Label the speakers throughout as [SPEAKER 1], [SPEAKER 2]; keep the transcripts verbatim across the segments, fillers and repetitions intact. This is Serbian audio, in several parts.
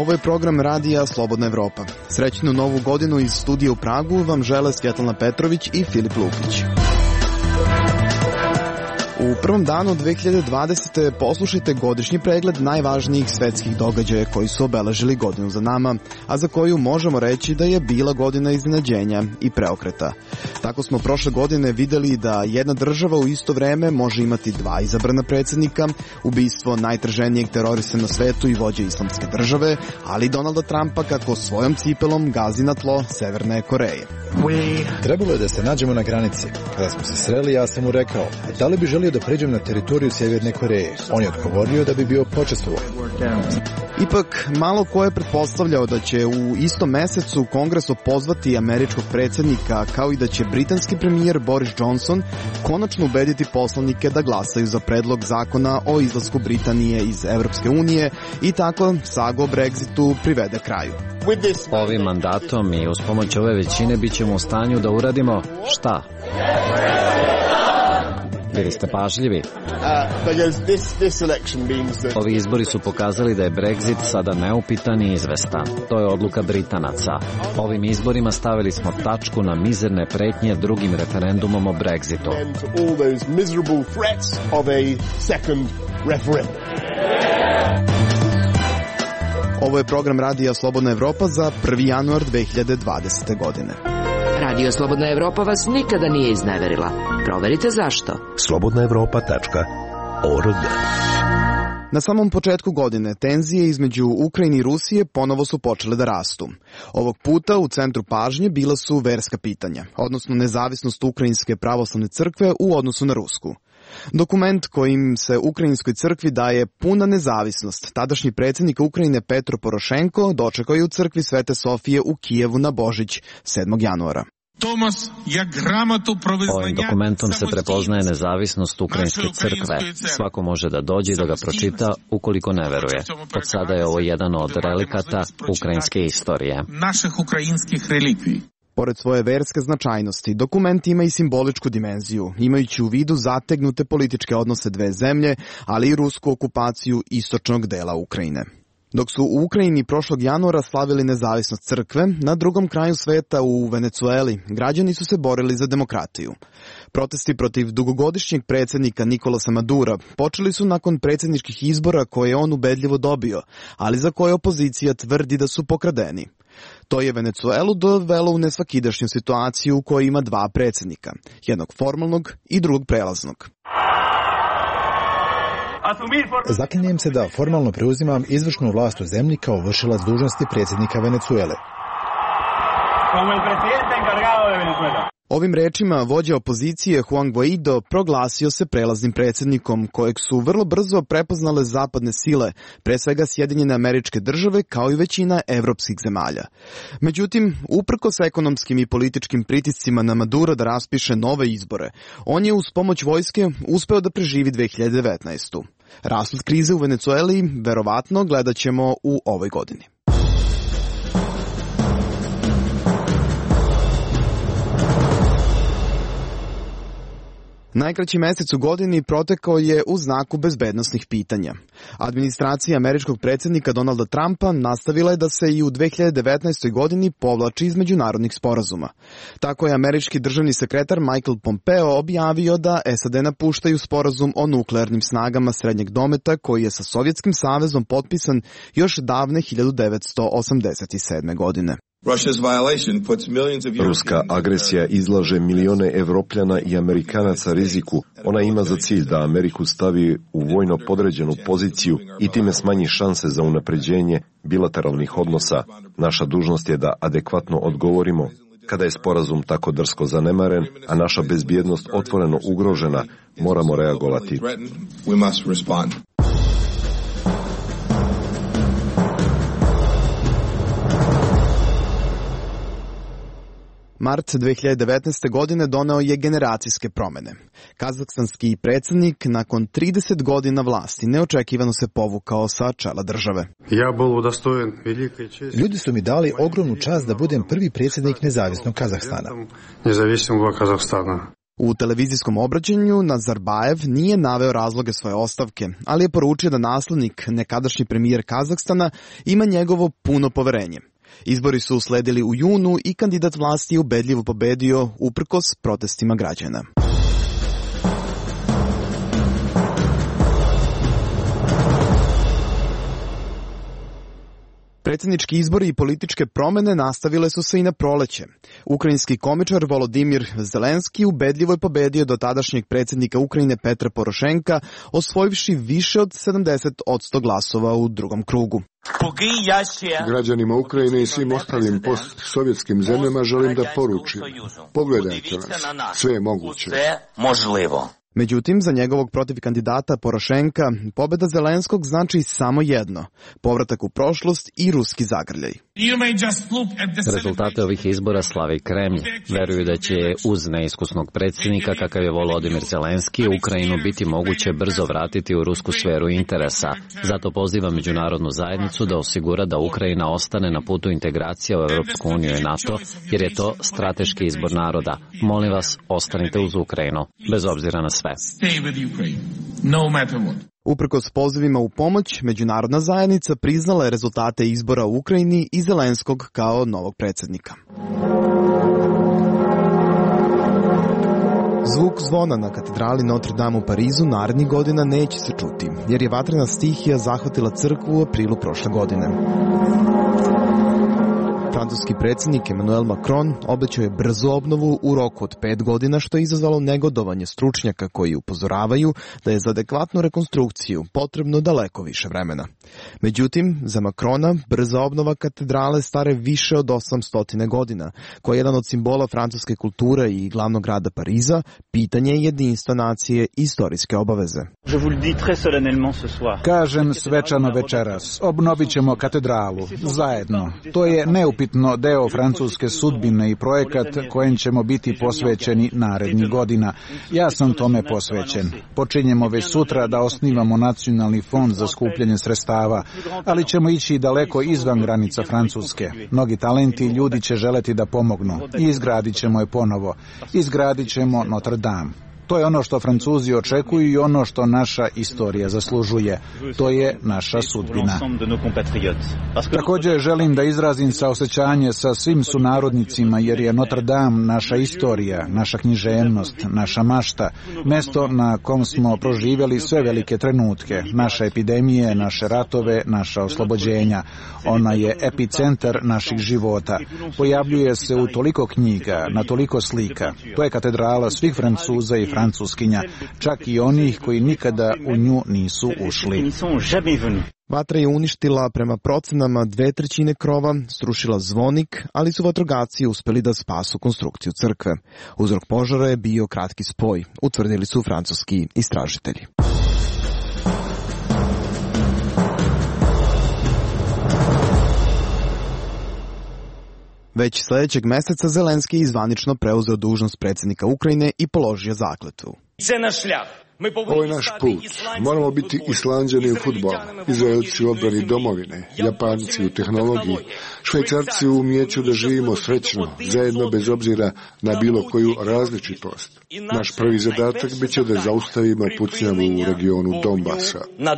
[SPEAKER 1] Ovo je program radija Slobodna Evropa. Srećnu novu godinu iz studija u Pragu vam žele Svjetlana Petrović i Filip Lukić. U prvom danu dve hiljade dvadesete. poslušajte godišnji pregled najvažnijih svetskih događaja koji su obeležili godinu za nama, a za koju možemo reći da je bila godina iznenađenja i preokreta. Tako smo prošle godine videli da jedna država u isto vreme može imati dva izabrana predsjednika, ubistvo najtraženijeg terorista na svetu i vođe islamske države, ali Donalda Trumpa kako svojom cipelom gazi na tlo Severne Koreje.
[SPEAKER 2] Trebalo je da se nađemo na granici. Kada smo se sreli, ja sam mu rekao, da li bi želio da pređem na teritoriju Sjeverne Koreje. On je odgovorio da bi bio počastvovan.
[SPEAKER 1] Ipak, malo ko je pretpostavljao da će u istom mesecu Kongres opozvati američkog predsjednika, kao i da će britanski premijer Boris Johnson konačno ubediti poslanike da glasaju za predlog zakona o izlasku Britanije iz Evropske unije i tako saga o Brexitu privede kraju.
[SPEAKER 3] Ovim mandatom i uz pomoć ove većine bit ćemo u stanju da uradimo šta? Bili ste pažljivi. Ovi izbori su pokazali da je Brexit sada neupitan i izvestan. To je odluka Britanaca. Ovim izborima stavili smo tačku na mizerne pretnje drugim referendumom o Brexitu.
[SPEAKER 1] Ovo je program radija Slobodna Evropa za prvi januar dve hiljade dvadesete. godine.
[SPEAKER 4] Radio Slobodna Evropa vas nikada nije izneverila. Proverite zašto.
[SPEAKER 5] slobodna evropa tačka org.
[SPEAKER 1] Na samom početku godine tenzije između Ukrajine i Rusije ponovo su počele da rastu. Ovog puta u centru pažnje bila su verska pitanja, odnosno nezavisnost Ukrajinske pravoslavne crkve u odnosu na Rusku. Dokument kojim se Ukrajinskoj crkvi daje puna nezavisnost, tadašnji predsjednik Ukrajine Petro Porošenko dočekao je u crkvi Svete Sofije u Kijevu na Božić sedmog januara.
[SPEAKER 3] Ovim dokumentom se prepoznaje nezavisnost Ukrajinske crkve. Svako može da dođe i da ga pročita ukoliko ne veruje. Od sada je ovo jedan od relikata ukrajinske istorije.
[SPEAKER 1] Pored svoje verske značajnosti, dokument ima i simboličku dimenziju, imajući u vidu zategnute političke odnose dve zemlje, ali i rusku okupaciju istočnog dela Ukrajine. Dok su u Ukrajini prošlog januara slavili nezavisnost crkve, na drugom kraju sveta u Venecueli građani su se borili za demokratiju. Protesti protiv dugogodišnjeg predsjednika Nikolasa Madura počeli su nakon predsjedničkih izbora koje je on ubedljivo dobio, ali za koje opozicija tvrdi da su pokradeni. To je Venecuelu dovelo u nesvakidašnju situaciju u kojoj ima dva predsjednika, jednog formalnog i drugog prelaznog.
[SPEAKER 2] Zaklinjem se da formalno preuzimam izvršnu vlast u zemlji kao vršilac dužnosti predsjednika Venecuele.
[SPEAKER 1] Ovim rečima vođa opozicije Juan Guaido proglasio se prelaznim predsjednikom kojeg su vrlo brzo prepoznale zapadne sile, pre svega Sjedinjene Američke Države kao i većina evropskih zemalja. Međutim, uprkos ekonomskim i političkim pritiscima na Madura da raspiše nove izbore, on je uz pomoć vojske uspeo da preživi dve hiljade devetnaestu. Rasplet krize u Venecueli verovatno gledat ćemo u ovoj godini. Najkraći mesec u godini protekao je u znaku bezbednosnih pitanja. Administracija američkog predsjednika Donalda Trumpa nastavila je da se i u dve hiljade devetnaestoj. godini povlači iz međunarodnih sporazuma. Tako je američki državni sekretar Michael Pompeo objavio da S A D napuštaju sporazum o nuklearnim snagama srednjeg dometa koji je sa Sovjetskim savezom potpisan još davne hiljadu devetsto osamdeset sedme. godine.
[SPEAKER 6] Ruska agresija izlaže milione Evropljana i Amerikanaca riziku. Ona ima za cilj da Ameriku stavi u vojno podređenu poziciju i time smanji šanse za unapređenje bilateralnih odnosa. Naša dužnost je da adekvatno odgovorimo. Kada je sporazum tako drsko zanemaren, a naša bezbjednost otvoreno ugrožena, moramo reagovati.
[SPEAKER 1] Mart dve hiljade devetnaeste. godine doneo je generacijske promjene. Kazahstanski predsjednik nakon trideset godina vlasti neočekivano se povukao sa čela države.
[SPEAKER 2] Ljudi su mi dali ogromnu čast da budem prvi predsjednik nezavisnog Kazahstana.
[SPEAKER 1] U televizijskom obraćanju Nazarbajev nije naveo razloge svoje ostavke, ali je poručio da naslednik, nekadašnji premijer Kazahstana, ima njegovo puno poverenje. Izbori su usledili u junu i kandidat vlasti je ubedljivo pobedio uprkos protestima građana. Predsjednički izbori i političke promene nastavile su se i na proleće. Ukrajinski komičar Volodimir Zelenski ubedljivo je pobedio do tadašnjeg predsjednika Ukrajine Petra Porošenka, osvojivši više od sedamdeset posto glasova u drugom krugu.
[SPEAKER 7] Građanima Ukrajine i svim ostalim postsovjetskim zemljama želim da poručim: pogledajte nas, sve je moguće.
[SPEAKER 1] Međutim, za njegovog protiv kandidata Porošenka, pobjeda Zelenskog znači samo jedno: povratak u prošlost i ruski zagrljaj.
[SPEAKER 3] Rezultate ovih izbora slavi Kremlj. Veruju da će uz neiskusnog predsjednika kakav je Volodimir Zelenski Ukrajinu biti moguće brzo vratiti u rusku sferu interesa. Zato pozivam međunarodnu zajednicu da osigura da Ukrajina ostane na putu integracija u Europsku uniju i NATO, jer je to strateški izbor naroda. Molim vas, ostanite uz Ukrajinu, bez obzira na sve.
[SPEAKER 1] Uprkos pozivima u pomoć, međunarodna zajednica priznala je rezultate izbora u Ukrajini i Zelenskog kao novog predsjednika. Zvuk zvona na katedrali Notre Dame u Parizu narednih godina neće se čuti, jer je vatrena stihija zahvatila crkvu u aprilu prošle godine. Francuski predsjednik Emmanuel Macron obećao je brzu obnovu u roku od pet godina, što je izazvalo negodovanje stručnjaka koji upozoravaju da je za adekvatnu rekonstrukciju potrebno daleko više vremena. Međutim, za Macrona brza obnova katedrale stare više od osamsto godina, koja je jedan od simbola francuske kulture i glavnog grada Pariza, pitanje je jedinstva nacije i istorijske obaveze.
[SPEAKER 8] Kažem svečano večeras, obnovit ćemo katedralu, zajedno. To je neupitno deo francuske sudbine i projekat kojem ćemo biti posvećeni narednih godina. Ja sam tome posvećen. Počinjemo već sutra da osnivamo nacionalni fond za skupljanje sredstava, ali ćemo ići daleko izvan granica Francuske. Mnogi talenti i ljudi će želeti da pomognu i izgradit ćemo je ponovo. Izgradit ćemo Notre Dame. To je ono što Francuzi očekuju i ono što naša istorija zaslužuje. To je naša sudbina. Također želim da izrazim saosećanje sa svim sunarodnicima, jer je Notre Dame naša istorija, naša književnost, naša mašta, mesto na kom smo proživjeli sve velike trenutke, naše epidemije, naše ratove, naša oslobođenja. Ona je epicentar naših života. Pojavljuje se u toliko knjiga, na toliko slika. To je katedrala svih Francuza i Francuskinja, čak i onih koji nikada u nju nisu ušli.
[SPEAKER 1] Vatra je uništila prema procenama dve trećine krova, srušila zvonik, ali su vatrogasci uspeli da spasu konstrukciju crkve. Uzrok požara je bio kratki spoj, utvrdili su francuski istražitelji. Već sljedećeg meseca Zelenski je zvanično preuzeo dužnost predsjednika Ukrajine i položio zakletvu.
[SPEAKER 7] Ovo je naš put. Moramo biti Islanđani u fudbalu, Izraelci u odbrani domovine, Japanci u tehnologiji, Švajcarci u umijeću da živimo srećno, zajedno bez obzira na bilo koju različitost. Naš prvi zadatak bit će da zaustavimo pucnjavu u regionu Donbasa.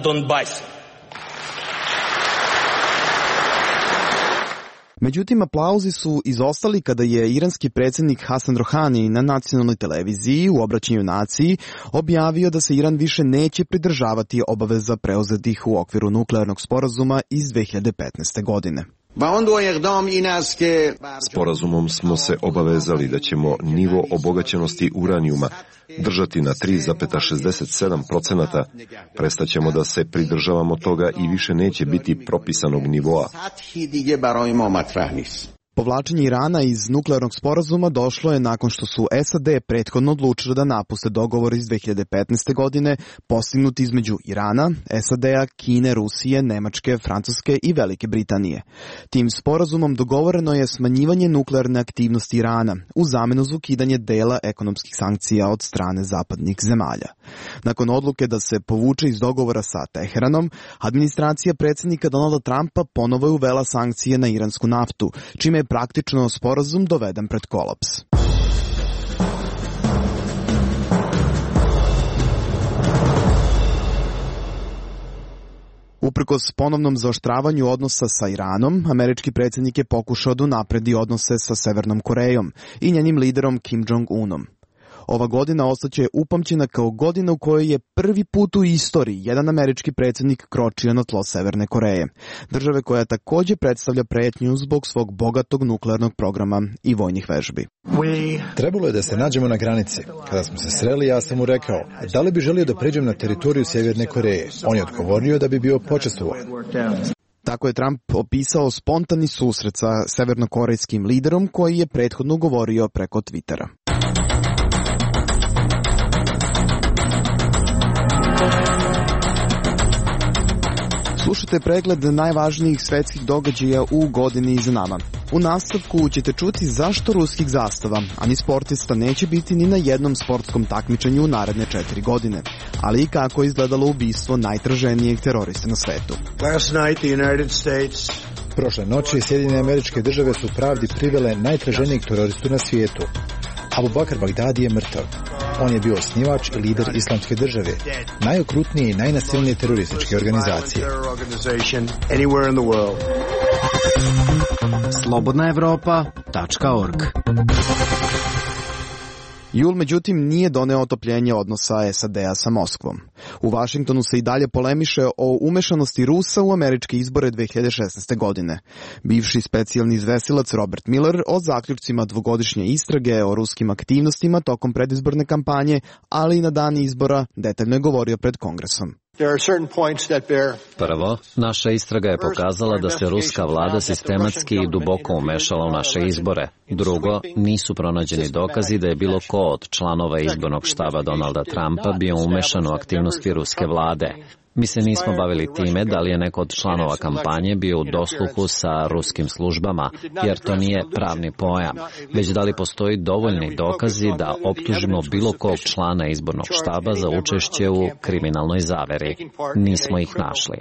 [SPEAKER 1] Međutim, aplauzi su izostali kada je iranski predsjednik Hasan Rohani na nacionalnoj televiziji u obraćanju naciji objavio da se Iran više neće pridržavati obaveza preuzetih u okviru nuklearnog sporazuma iz dve hiljade petnaeste. godine.
[SPEAKER 6] Sporazumom smo se obavezali da ćemo nivo obogaćenosti uranijuma držati na tri zarez šezdeset sedam posto, prestaćemo da se pridržavamo toga i više neće biti propisanog nivoa.
[SPEAKER 1] Povlačenje Irana iz nuklearnog sporazuma došlo je nakon što su S A D prethodno odlučili da napuste dogovor iz dve hiljade petnaeste. godine postignut između Irana, S A D-a, Kine, Rusije, Nemačke, Francuske i Velike Britanije. Tim sporazumom dogovoreno je smanjivanje nuklearne aktivnosti Irana u zamenu za ukidanje dela ekonomskih sankcija od strane zapadnih zemalja. Nakon odluke da se povuče iz dogovora sa Teheranom, administracija predsjednika Donalda Trumpa ponovo je uvela sankcije na iransku naftu, čime je praktično sporazum doveden pred kolaps. Uprkos ponovnom zaoštravanju odnosa sa Iranom, američki predsjednik je pokušao da unapredi odnose sa Severnom Korejom i njenim liderom Kim Jong-unom. Ova godina ostaće upamćena kao godina u kojoj je prvi put u istoriji jedan američki predsjednik kročio na tlo Severne Koreje, države koja također predstavlja pretnju zbog svog bogatog nuklearnog programa i vojnih vežbi.
[SPEAKER 2] Trebalo je da se nađemo na granici. Kada smo se sreli, ja sam mu rekao, da li bi želio da pređem na teritoriju Sjeverne Koreje? On je odgovorio da bi bio počastvovan.
[SPEAKER 1] Tako je Trump opisao spontani susret sa severnokorejskim liderom koji je prethodno govorio preko Twittera. Slušajte pregled najvažnijih svetskih događaja u godini iza nama. U nastavku ćete čuti zašto ruskih zastava, a ni sportista neće biti ni na jednom sportskom takmičenju u naredne četiri godine, ali i kako je izgledalo ubistvo najtraženijeg terorista na svetu.
[SPEAKER 2] Prošle noći Sjedinjene Američke Države su pravdi privele najtraženijeg teroristu na svijetu. Abu Bakr Bagdadi je mrtav. On je bio osnivač i lider Islamske države, najokrutnije i najnasilnije terorističke organizacije.
[SPEAKER 9] slobodna evropa tačka org.
[SPEAKER 1] Jul, međutim, nije doneo otopljenje odnosa S A D-a sa Moskvom. U Vašingtonu se i dalje polemiše o umešanosti Rusa u američke izbore dve hiljade šesnaeste. godine. Bivši specijalni izvestilac Robert Miller o zaključcima dvogodišnje istrage o ruskim aktivnostima tokom predizborne kampanje, ali i na dan izbora, detaljno je govorio pred Kongresom.
[SPEAKER 3] Prvo, naša istraga je pokazala da se ruska vlada sistematski i duboko umešala u naše izbore. Drugo, nisu pronađeni dokazi da je bilo ko od članova izbornog štaba Donalda Trumpa bio umešan u aktivnosti ruske vlade. Mi se nismo bavili time da li je neko od članova kampanje bio u dosluhu sa ruskim službama, jer to nije pravni pojam, već da li postoji dovoljni dokazi da optužimo bilo kog člana izbornog štaba za učešće u kriminalnoj zaveri. Nismo ih našli.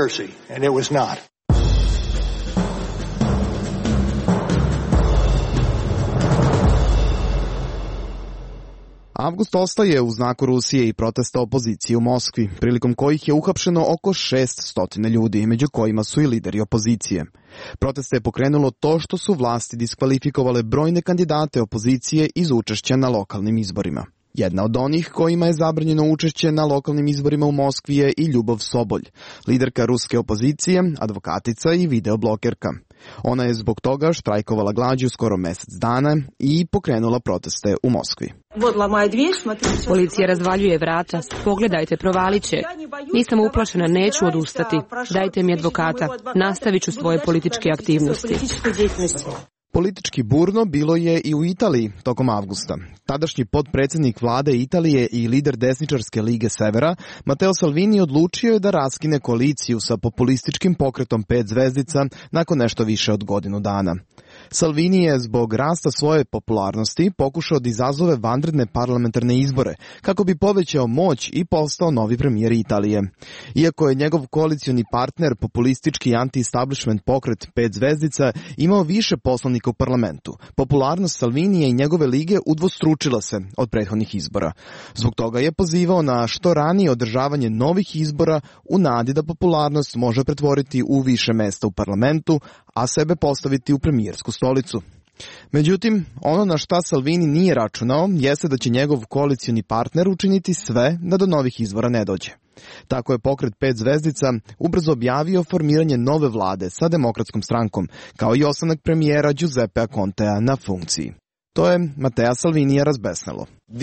[SPEAKER 1] Avgust ostaje u znaku Rusije i protesta opozicije u Moskvi, prilikom kojih je uhapšeno oko šeststo ljudi, među kojima su i lideri opozicije. Proteste je pokrenulo to što su vlasti diskvalifikovale brojne kandidate opozicije iz učešća na lokalnim izborima. Jedna od onih kojima je zabranjeno učešće na lokalnim izborima u Moskvi je i Ljubov Sobolj, liderka ruske opozicije, advokatica i videoblogerka. Ona je zbog toga štrajkovala glađu skoro mjesec dana i pokrenula proteste u Moskvi.
[SPEAKER 10] Policija razvaljuje vrata. Pogledajte, provalit će. Nisam uplašena, neću odustati. Dajte mi advokata. Nastavit ću svoje političke aktivnosti.
[SPEAKER 1] Politički burno bilo je i u Italiji tokom avgusta. Tadašnji potpredsjednik vlade Italije i lider desničarske Lige Severa, Matteo Salvini, odlučio je da raskine koaliciju sa populističkim pokretom pet zvezdica nakon nešto više od godinu dana. Salvini je zbog rasta svoje popularnosti pokušao da izazove vanredne parlamentarne izbore kako bi povećao moć i postao novi premijer Italije. Iako je njegov koalicioni partner, populistički anti-establishment pokret pet zvezdica, imao više poslanika u parlamentu, popularnost Salvinija i njegove lige udvostručila se od prethodnih izbora. Zbog toga je pozivao na što ranije održavanje novih izbora u nadi da popularnost može pretvoriti u više mesta u parlamentu, a sebe postaviti u premijersku stolicu. Međutim, ono na šta Salvini nije računao jeste da će njegov koalicioni partner učiniti sve da do novih izbora ne dođe. Tako je pokret pet zvezdica ubrzo objavio formiranje nove vlade sa demokratskom strankom, kao i ostanak premijera Giuseppea Contea na funkciji. To je Matteo Salvinija razbesnelo.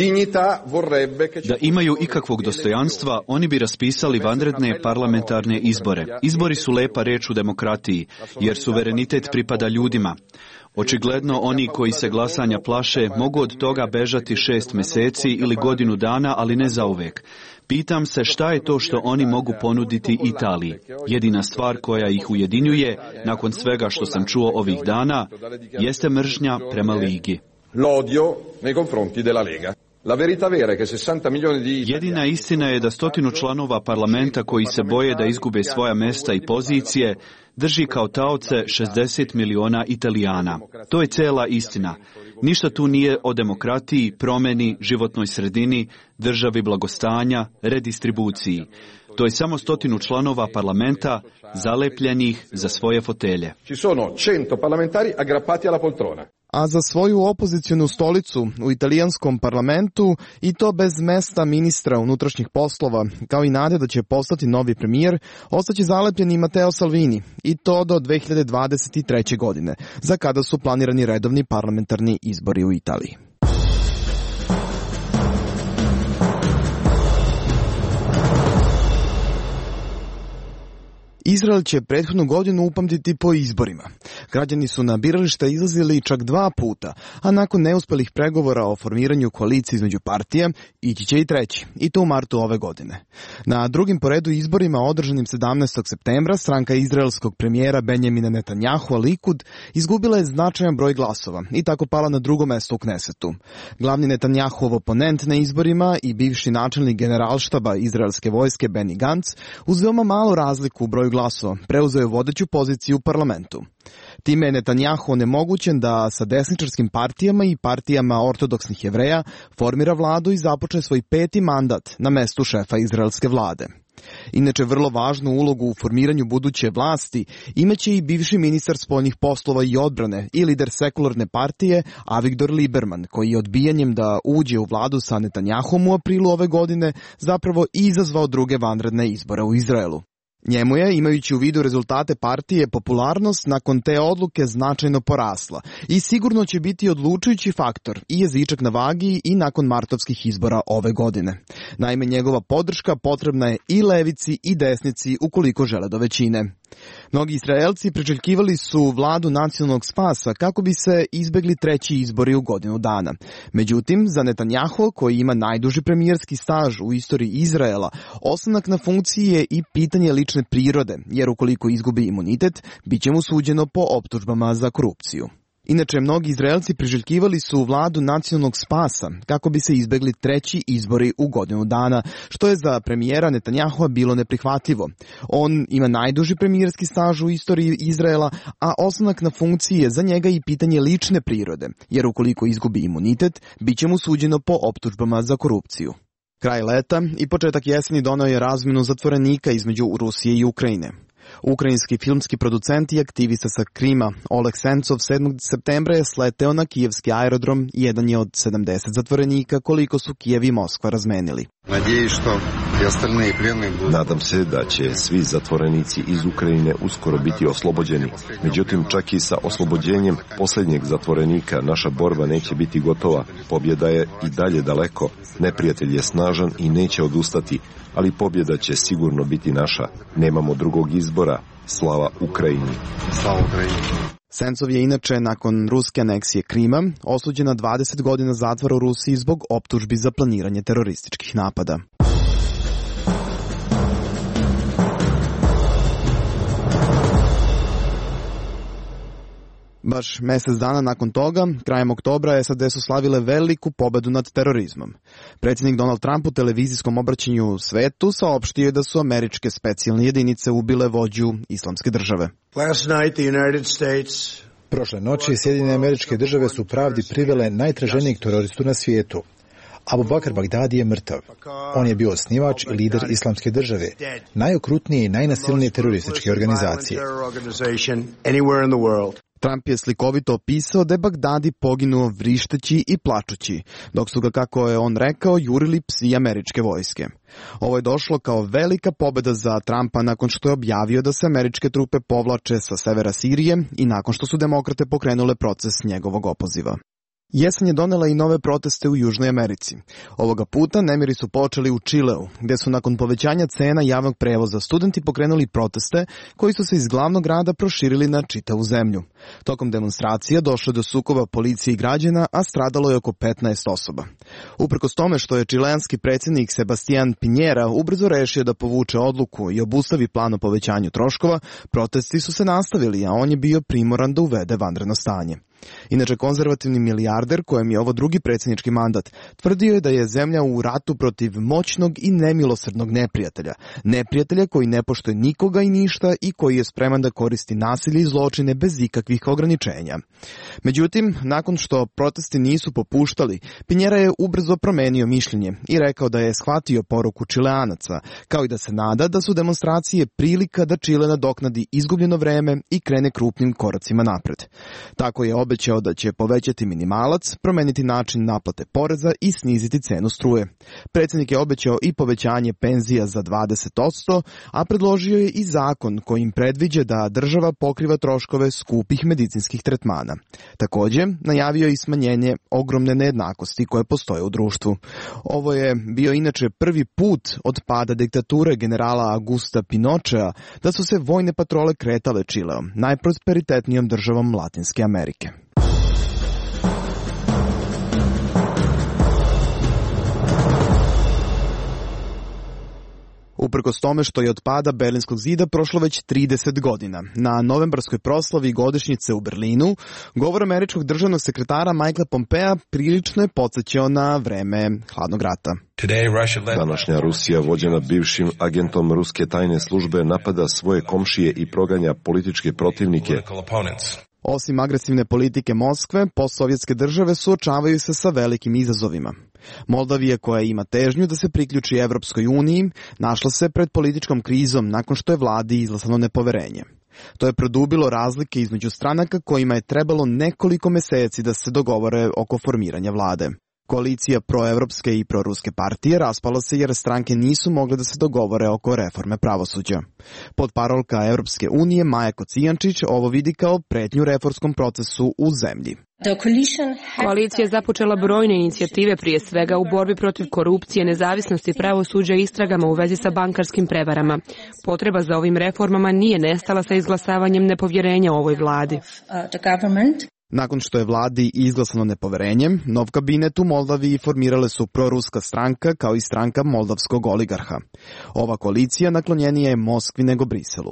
[SPEAKER 11] Da imaju ikakvog dostojanstva, oni bi raspisali vanredne parlamentarne izbore. Izbori su lepa reč u demokratiji, jer suverenitet pripada ljudima. Očigledno oni koji se glasanja plaše mogu od toga bežati šest mjeseci ili godinu dana, ali ne zauvek. Pitam se šta je to što oni mogu ponuditi Italiji. Jedina stvar koja ih ujedinjuje, nakon svega što sam čuo ovih dana, jeste mržnja prema Ligi.
[SPEAKER 12] L'odio nei confronti della Lega. La verità vera è che sessanta milioni di
[SPEAKER 11] Jedina istina je da stotinu članova parlamenta koji se boje da izgube svoja mesta i pozicije drži kao taoce šezdeset miliona Italijana. To je cela istina. Ništa tu nije o demokratiji, promeni, životnoj sredini, državi blagostanja, redistribuciji. To je samo stotinu članova parlamenta zalepljenih za svoje fotelje.
[SPEAKER 12] Ci sono cento parlamentari aggrappati alla poltrona.
[SPEAKER 1] A za svoju opozicionu stolicu u italijanskom parlamentu i to bez mesta ministra unutrašnjih poslova, kao i nade da će postati novi premijer, ostaće zalepljen i Matteo Salvini, i to do dve hiljade dvadeset treće. godine, za kada su planirani redovni parlamentarni izbori u Italiji. Izrael će prethodnu godinu upamtiti po izborima. Građani su na birališta izlazili čak dva puta, a nakon neuspelih pregovora o formiranju koalicije između partija, ići će i treći, i to u martu ove godine. Na drugim po redu izborima održanim sedamnaestog septembra stranka izraelskog premijera Benjamina Netanyahua Likud izgubila je značajan broj glasova i tako pala na drugo mesto u Knesetu. Glavni Netanyahuov oponent na izborima i bivši načelnik generalštaba izraelske vojske Benny Gantz uz veoma malu razliku u broju glasova preuzeo je vodeću poziciju u parlamentu. Time je Netanjahu onemogućen da sa desničarskim partijama i partijama ortodoksnih Jevreja formira vladu i započne svoj peti mandat na mestu šefa izraelske vlade. Inače, vrlo važnu ulogu u formiranju buduće vlasti imaće i bivši ministar spoljnih poslova i odbrane i lider sekularne partije Avigdor Lieberman, koji je odbijanjem da uđe u vladu sa Netanjahom u aprilu ove godine zapravo izazvao druge vanredne izbore u Izraelu. Njemu je, imajući u vidu rezultate partije, popularnost nakon te odluke značajno porasla i sigurno će biti odlučujući faktor i jezičak na vagi i nakon martovskih izbora ove godine. Naime, njegova podrška potrebna je i levici i desnici ukoliko žele do većine. Mnogi Izraelci priželjkivali su vladu nacionalnog spasa kako bi se izbegli treći izbori u godinu dana. Međutim, za Netanjahu, koji ima najduži premijerski staž u istoriji Izraela, ostanak na funkciji je i pitanje lične prirode, jer ukoliko izgubi imunitet, bit će mu suđeno po optužbama za korupciju. Inače, mnogi Izraelci priželjkivali su vladu nacionalnog spasa kako bi se izbegli treći izbori u godinu dana, što je za premijera Netanjahua bilo neprihvatljivo. On ima najduži premijerski staž u istoriji Izraela, a ostanak na funkciji je za njega i pitanje lične prirode, jer ukoliko izgubi imunitet, bit će mu suđeno po optužbama za korupciju. Kraj leta i početak jeseni doneo je razmjenu zatvorenika između Rusije i Ukrajine. Ukrajinski filmski producent i aktivista sa Krima Oleg Sencov sedmog septembra je sleteo na kijevski aerodrom i jedan je od sedamdeset zatvorenika koliko su Kijev i Moskva razmenili.
[SPEAKER 6] Nadam se da će svi zatvorenici iz Ukrajine uskoro biti oslobođeni. Međutim, čak i sa oslobođenjem posljednjeg zatvorenika naša borba neće biti gotova. Pobjeda je i dalje daleko. Neprijatelj je snažan i neće odustati, ali pobjeda će sigurno biti naša. Nemamo drugog izbora. Slava Ukrajini. Slava Ukrajini.
[SPEAKER 1] Sencov je inače nakon ruske aneksije Krima osuđen na dvadeset godina zatvora u Rusiji zbog optužbi za planiranje terorističkih napada. Baš mjesec dana nakon toga, krajem oktobra, S A D su slavile veliku pobedu nad terorizmom. Predsjednik Donald Trump u televizijskom obraćanju svetu saopštio je da su američke specijalne jedinice ubile vođu Islamske države.
[SPEAKER 2] Last night, the United States... Prošle noći Sjedinjene Američke Države su pravdi privele najtraženijeg teroristu na svijetu. Abu Bakr Bagdadi je mrtav. On je bio osnivač i lider Islamske države, najokrutnije i najnasilnije terorističke organizacije.
[SPEAKER 1] Trump je slikovito opisao da je Bagdadi poginuo vrišteći i plačući, dok su ga, kako je on rekao, jurili psi američke vojske. Ovo je došlo kao velika pobjeda za Trumpa nakon što je objavio da se američke trupe povlače sa severa Sirije i nakon što su demokrate pokrenule proces njegovog opoziva. Jesen je donela i nove proteste u Južnoj Americi. Ovoga puta nemiri su počeli u Čileu, gdje su nakon povećanja cena javnog prevoza studenti pokrenuli proteste koji su se iz glavnog grada proširili na čitavu zemlju. Tokom demonstracija došlo do sukoba policije i građana, a stradalo je oko petnaest osoba. Uprkos tome što je čileanski predsjednik Sebastián Piñera ubrzo rešio da povuče odluku i obustavi plan o povećanju troškova, protesti su se nastavili, a on je bio primoran da uvede vanredno stanje. Inače, konzervativni milijarder, kojem je ovo drugi predsjednički mandat, tvrdio je da je zemlja u ratu protiv moćnog i nemilosrdnog neprijatelja. Neprijatelja koji ne poštuje nikoga i ništa i koji je spreman da koristi nasilje i zločine bez ikakvih ograničenja. Međutim, nakon što protesti nisu popuštali, Piñera je ubrzo promenio mišljenje i rekao da je shvatio poruku Čileanaca, kao i da se nada da su demonstracije prilika da Čile nadoknadi izgubljeno vreme i krene krupnim koracima napred. Tako je obećao da će povećati minimalac, promeniti način naplate poreza i sniziti cenu struje. Predsjednik je obećao i povećanje penzija za dvadeset posto, a predložio je i zakon kojim predviđa da država pokriva troškove skupih medicinskih tretmana. Također, najavio i smanjenje ogromne nejednakosti koje postoje u društvu. Ovo je bio inače prvi put od pada diktature generala Augusta Pinochea da su se vojne patrole kretale Čileom, najprosperitetnijom državom Latinske Amerike. Uprkos tome što je od pada Berlinskog zida prošlo već trideset godina, na novembarskoj proslavi godišnjice u Berlinu, govor američkog državnog sekretara Michaela Pompea prilično je podsjećao na vreme hladnog rata.
[SPEAKER 6] Današnja Rusija, vođena bivšim agentom ruske tajne službe, napada svoje komšije i proganja političke protivnike.
[SPEAKER 1] Osim agresivne politike Moskve, postsovjetske države suočavaju se sa velikim izazovima. Moldavija, koja ima težnju da se priključi Evropskoj uniji, našla se pred političkom krizom nakon što je vladi izglasano nepoverenje. To je produbilo razlike između stranaka kojima je trebalo nekoliko meseci da se dogovore oko formiranja vlade. Koalicija proevropske i proruske partije raspala se jer stranke nisu mogle da se dogovore oko reforme pravosuđa. Potparolka Evropske unije Maja Kocijančić ovo vidi kao pretnju reformskom procesu u zemlji.
[SPEAKER 10] Koalicija je započela brojne inicijative, prije svega u borbi protiv korupcije, nezavisnosti pravosuđa i istragama u vezi sa bankarskim prevarama. Potreba za ovim reformama nije nestala sa izglasavanjem nepovjerenja ovoj vladi.
[SPEAKER 1] Nakon što je vladi izglasano nepoverenje, nov kabinet u Moldaviji formirale su proruska stranka kao i stranka moldavskog oligarha. Ova koalicija naklonjenija je Moskvi nego Briselu.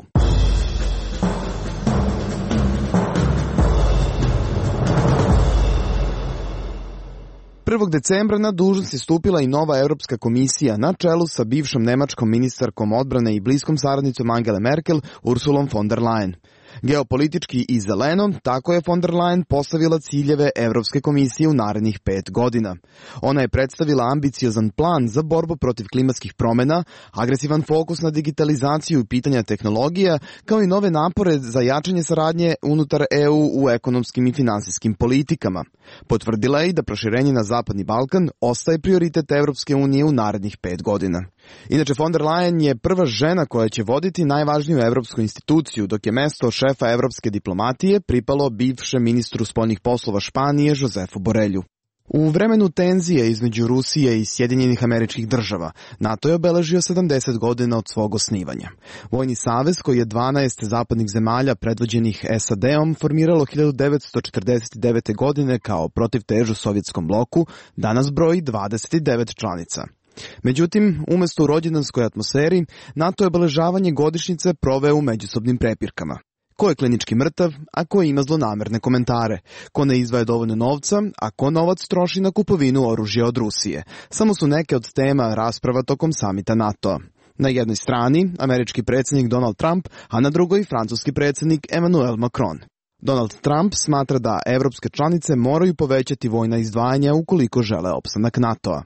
[SPEAKER 1] prvog decembra na dužnost je stupila i nova Europska komisija na čelu sa bivšom nemačkom ministarkom odbrane i bliskom saradnicom Angele Merkel, Ursulom von der Leyen. Geopolitički i zeleno, tako je von der Leyen postavila ciljeve Evropske komisije u narednih pet godina. Ona je predstavila ambiciozan plan za borbu protiv klimatskih promjena, agresivan fokus na digitalizaciju i pitanja tehnologija, kao i nove napore za jačanje saradnje unutar E U u ekonomskim i finansijskim politikama. Potvrdila je i da proširenje na Zapadni Balkan ostaje prioritet Evropske unije u narednih pet godina. Inače, von der Leyen je prva žena koja će voditi najvažniju evropsku instituciju, dok je mesto šefa evropske diplomatije pripalo bivšem ministru spoljnih poslova Španije Josefu Borelju. U vremenu tenzije između Rusije i Sjedinjenih Američkih Država, NATO je obeležio sedamdeset godina od svog osnivanja. Vojni savez, koji je dvanaest zapadnih zemalja predvođenih S A D-om formiralo hiljadu devetsto četrdeset devete. godine kao protivtežu sovjetskom bloku, danas broji dvadeset devet članica. Međutim, umjesto u rođendanskoj atmosferi, NATO je obeležavanje godišnjice proveo u međusobnim prepirkama. Ko je klinički mrtav, a ko ima zlonamerne komentare, ko ne izdvaja dovoljno novca, a ko novac troši na kupovinu oružja od Rusije. Samo su neke od tema rasprava tokom samita NATO-a. Na jednoj strani američki predsjednik Donald Trump, a na drugoj francuski predsjednik Emmanuel Macron. Donald Trump smatra da evropske članice moraju povećati vojna izdvajanja ukoliko žele opstanak NATO-a.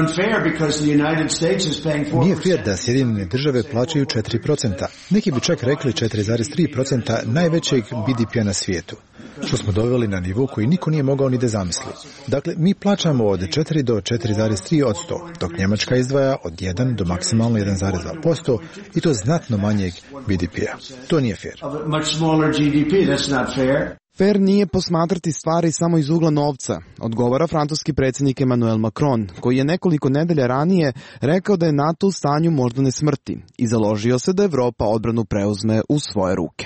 [SPEAKER 2] Nije fair da Sjedinjene države plaćaju četiri procenta. Neki bi čak rekli četiri zarez tri procenta najvećeg B D P-a na svijetu, što smo doveli na nivo koji niko nije mogao ni da zamisli. Dakle, mi plaćamo od četiri do četiri zarez tri posto, dok Njemačka izdvaja od jedan do maksimalno jedan zarez dva posto i to znatno manjeg B D P-a. To nije fair.
[SPEAKER 1] Fair nije posmatrati stvari samo iz ugla novca, odgovara francuski predsjednik Emmanuel Macron, koji je nekoliko nedelja ranije rekao da je NATO u stanju moždane smrti i založio se da Evropa odbranu preuzme u svoje ruke.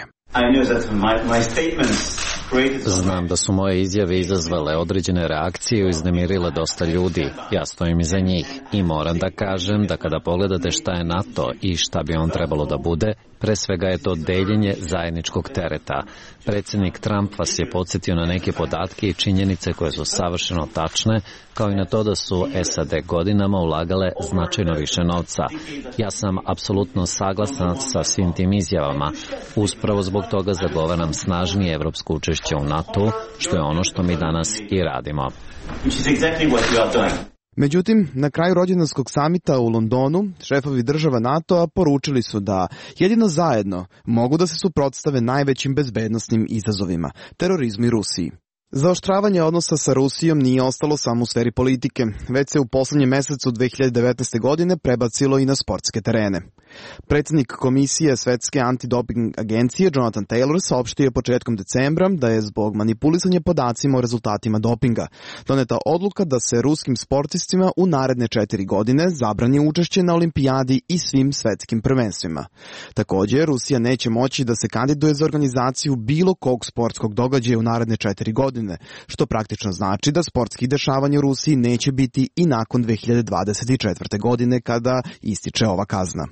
[SPEAKER 3] Znam da su moje izjave izazvale određene reakcije i uznemirile dosta ljudi. Ja stojim iza njih i moram da kažem da kada pogledate šta je NATO i šta bi on trebalo da bude, pre svega je to deljenje zajedničkog tereta. Predsjednik Trump vas je podsjetio na neke podatke i činjenice koje su savršeno tačne, kao i na to da su S A D godinama ulagale značajno više novca. Ja sam apsolutno saglasan sa svim tim izjavama. Uspravo zbog toga zagovaram snažnije evropsko učešće u NATO, što je ono što mi danas i radimo.
[SPEAKER 1] Međutim, na kraju rođendanskog samita u Londonu, šefovi država NATO-a poručili su da jedino zajedno mogu da se suprotstave najvećim bezbednosnim izazovima, terorizmu i Rusiji. Zaoštravanje odnosa sa Rusijom nije ostalo samo u sferi politike, već se u poslednjem mesecu dve hiljade devetnaeste. godine prebacilo i na sportske terene. Predsjednik Komisije Svetske antidoping agencije Jonathan Taylor saopštio je početkom decembra da je zbog manipulisanja podacima o rezultatima dopinga doneta odluka da se ruskim sportistima u naredne četiri godine zabrani učešće na olimpijadi i svim svetskim prvenstvima. Također, Rusija neće moći da se kandiduje za organizaciju bilo kog sportskog događaja u naredne četiri godine, što praktično znači da sportskih dešavanja u Rusiji neće biti i nakon dve hiljade dvadeset četvrte. godine kada ističe ova kazna.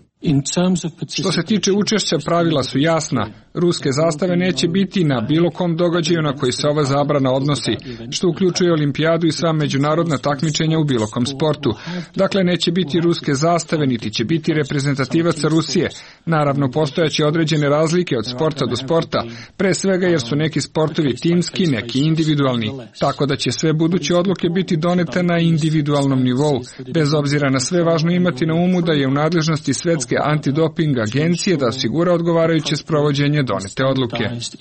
[SPEAKER 13] Što se tiče učešća, pravila su jasna. Ruske zastave neće biti na bilo kom događaju na koji se ova zabrana odnosi, što uključuje olimpijadu i sva međunarodna takmičenja u bilo kom sportu. Dakle, neće biti ruske zastave, niti će biti reprezentativaca Rusije. Naravno, postojaće određene razlike od sporta do sporta, pre svega jer su neki sportovi timski, neki individualni, tako da će sve buduće odluke biti donete na individualnom nivou. Bez obzira na sve, važno imati na umu da je u nadležnosti Svetske antidoping agencije da osigura odgovarajuće sprovođenje donete odluke.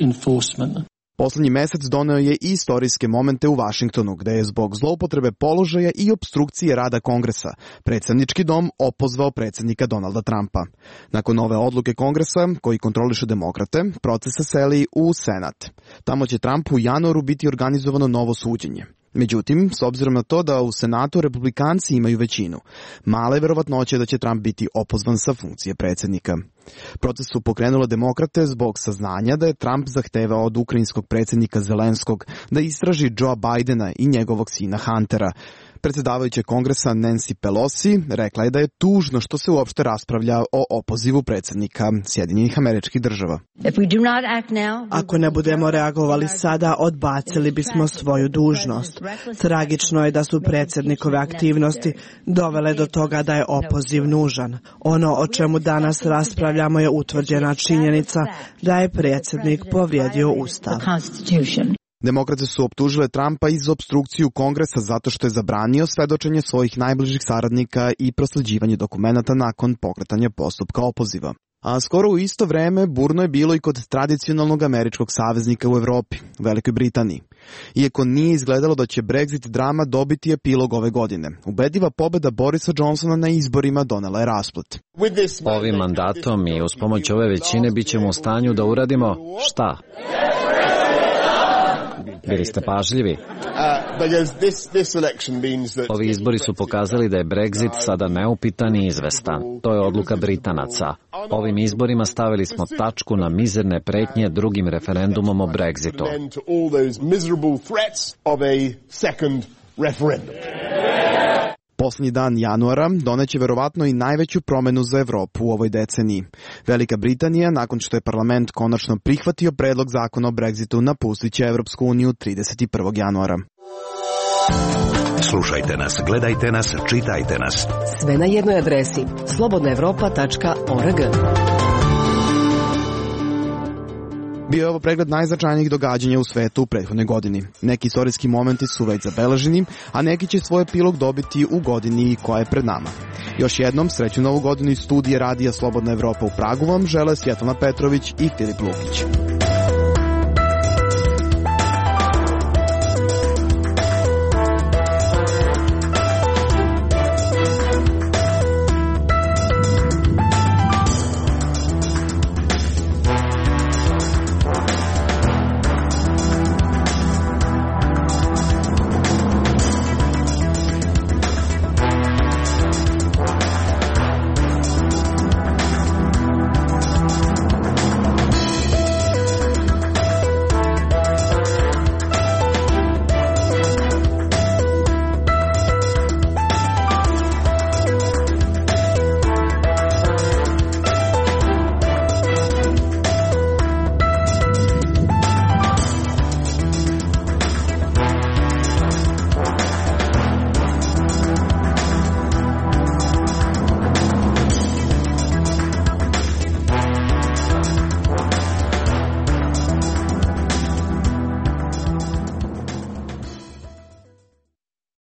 [SPEAKER 1] Poslednji mesec doneo je i istorijske momente u Vašingtonu, gde je zbog zloupotrebe položaja i opstrukcije rada Kongresa predsednički dom opozvao predsednika Donalda Trumpa. Nakon ove odluke Kongresa, koji kontrolišu demokrate, proces se seli u Senat. Tamo će Trumpu u januaru biti organizovano novo suđenje. Međutim, s obzirom na to da u Senatu republikanci imaju većinu, mala je verovatnoća da će Trump biti opozvan sa funkcije predsjednika. Proces su pokrenule demokrate zbog saznanja da je Trump zahtevao od ukrajinskog predsjednika Zelenskog da istraži Joea Bidena i njegovog sina Huntera. Predsjedavajuća Kongresa Nancy Pelosi rekla je da je tužno što se uopšte raspravlja o opozivu predsjednika Sjedinjenih Američkih Država.
[SPEAKER 14] Ako ne budemo reagovali sada, odbacili bismo svoju dužnost. Tragično je da su predsjednikove aktivnosti dovele do toga da je opoziv nužan. Ono o čemu danas raspravljamo je utvrđena činjenica da je predsjednik povrijedio Ustav.
[SPEAKER 1] Demokrate su optužile Trumpa i za opstrukciju Kongresa zato što je zabranio svedočenje svojih najbližih saradnika i prosleđivanje dokumenata nakon pokretanja postupka opoziva. A skoro u isto vreme burno je bilo i kod tradicionalnog američkog saveznika u Evropi, Velikoj Britaniji. Iako nije izgledalo da će Brexit drama dobiti epilog ove godine, ubedljiva pobeda Borisa Johnsona na izborima donela je rasplet.
[SPEAKER 3] Ovim mandatom i uz pomoć ove većine bit ćemo u stanju da uradimo šta? Bili ste pažljivi. Ovi izbori su pokazali da je Brexit sada neupitan i izvestan. To je odluka Britanaca. Ovim izborima stavili smo tačku na mizerne pretnje drugim referendumom o Brexitu.
[SPEAKER 1] Poslednji dan januara doneće verovatno i najveću promenu za Evropu u ovoj deceniji. Velika Britanija, nakon što je parlament konačno prihvatio predlog zakona o Brexitu, napustit će Evropsku uniju trideset prvog januara.
[SPEAKER 5] Slušajte nas, gledajte nas, čitajte nas.
[SPEAKER 9] Sve na jednoj adresi slobodna evropa tačka org.
[SPEAKER 1] Bio je ovo pregled najznačajnijih događanja u svetu u prethodnoj godini. Neki istorijski momenti su već zabeleženi, a neki će svoj epilog dobiti u godini koja je pred nama. Još jednom, sreću novu godinu iz studije radija Slobodna Evropa u Pragu vam žele Svjetlana Petrović i Filip Lukić.